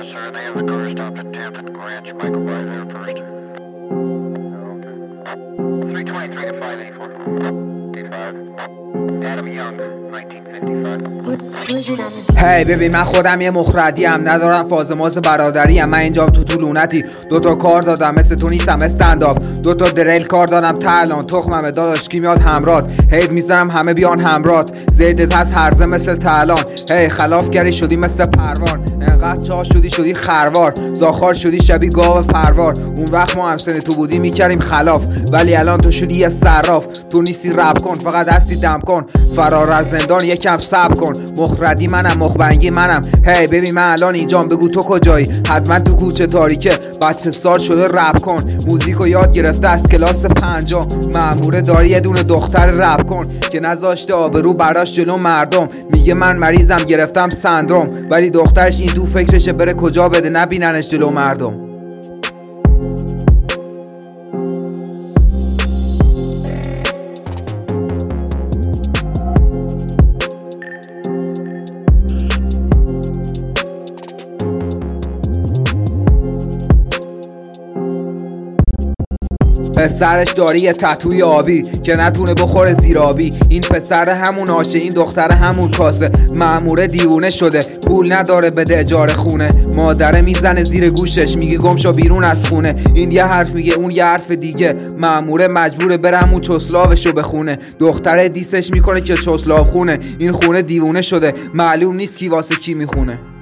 Yes, sir. They have the car stopped at 10th and Grant. You might go by there first. Okay. 323 to 584. 85. Adam Young, 1955. هی ببین من خودم یه مخردیم، ندارم فاز برادریم. من اینجام تو لونتی دوتا کار دادم، مثل تو نیستم استنداپ. دوتا دریل کار دادم ترلان، تخممه داداش کی میاد همرات. هید میزنم همه بیان همرات، زیدت هست هرزه مثل تلان. هی خلاف گری شدی مثل پروار، انقدر چاه شدی خروار. زاخار شدی شبی گاو پروار. اون وقت ما همسن تو بودی میکردیم خلاف، ولی الان تو شدی یه صراف. تو نیستی رپ کن، فقط هستی دم کن. فرار از زندان یکم صبر کن. مخردی منم، مخبنگی منم. هی ببین من الان اینجام، بگو تو کجایی؟ حتما تو کوچه تاریکه، بچه سال شده رپ کن. موزیکو یاد گرفته از کلاس 5. مأموره داری یه دونه دختر رپ کن که نذاشته آبرو براش جلو مردم. میگه من مریضم گرفتم سندروم، ولی دخترش این تو فکرشه بره کجا بده نبیننش جلو مردم. پسرش داری یه تتوی آبی که نتونه بخوره زیرابی. این پسر همون آشه، این دختر همون کاسه. مأموره دیوونه شده، پول نداره بده اجاره خونه. مادره میزنه زیر گوشش میگه گم شو بیرون از خونه. این یه حرف میگه اون یه حرف دیگه. مأموره مجبوره بره همون چسلاوشو بخونه. دختره دیسش میکنه که چسلاو خونه. این خونه دیوونه شده، معلوم نیست کی واسه کی میخونه.